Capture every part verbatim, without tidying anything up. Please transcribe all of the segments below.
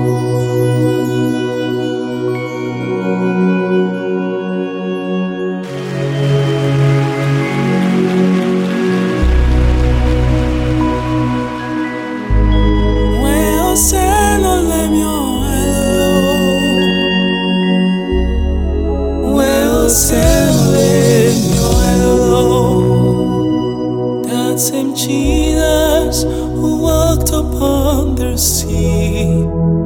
That same Jesus who walked upon the sea,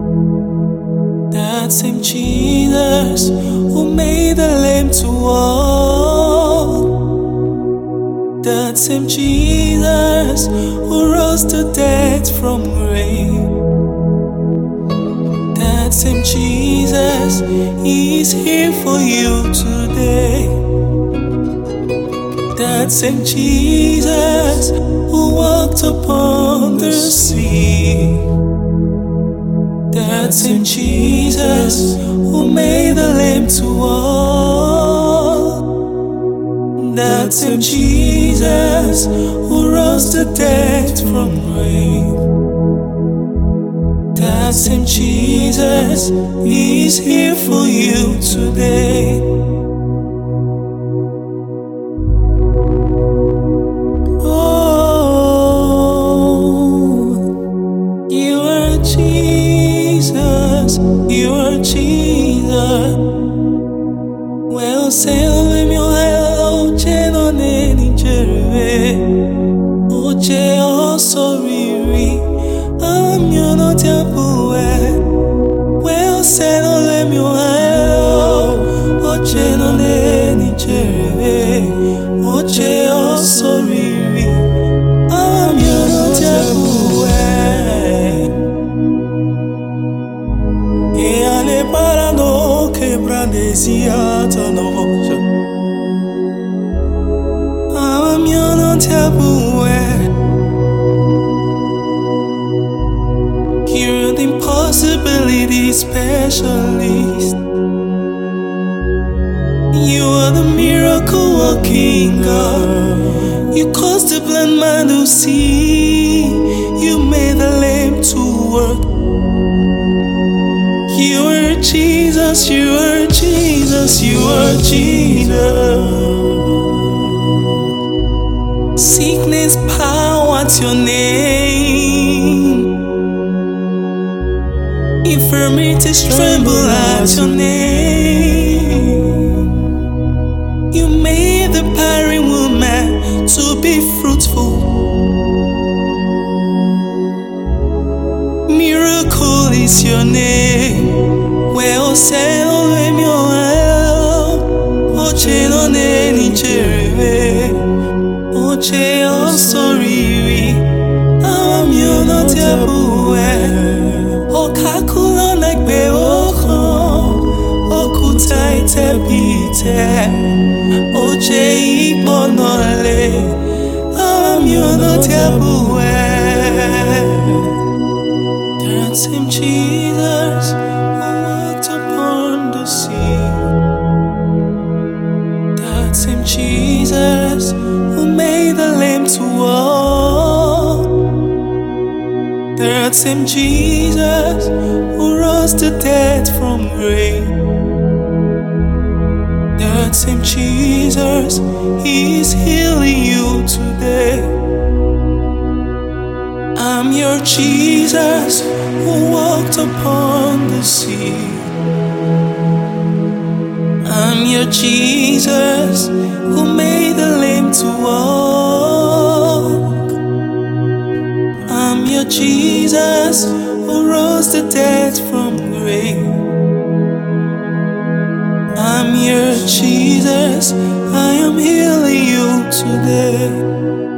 that same Jesus who made the lame to walk, that same Jesus who rose the dead from grave, that same Jesus is here for you today. That same Jesus who walked upon the sea, that same Jesus who made the lame to walk, that same Jesus who rose the dead from grave, that same Jesus is here for you today. You are Jesus. Well, say, let me hello, Jeno Neni Jerve. Oh, J, oh, sorry, I'm your not your boy. Well, say, let me hello, oh, Jeno Neni Jerve. Oh, J, oh, sorry, I'm your not your boy. E ale parano che brandesiata noce Ama mio non ti abue. You're the impossibility specialist. You are the miracle working God. You caused the blind man to see. You made the lame to work. You are Jesus, you are Jesus, you are Jesus. Sickness, power at your name. Infirmities tremble at your name. You made the barren woman to be fruitful. Miracle is your name. Well, say, oh, let me help. Oh, J, no, Neni Jerve. Oh, J, oh, sorry, I'm your not your boy. Oh, Kakula, like be, oh, oh, Kutai, te pite. Oh, J, Iponole, I'm your not your boy. That same Jesus who walked upon the sea, that same Jesus who made the lame to walk, that same Jesus who rose the dead from grave, that same Jesus, He is healing you today. I'm your Jesus who walked upon the sea. I'm your Jesus who made the lame to walk. I'm your Jesus who rose the dead from grave. I'm your Jesus, I am healing you today.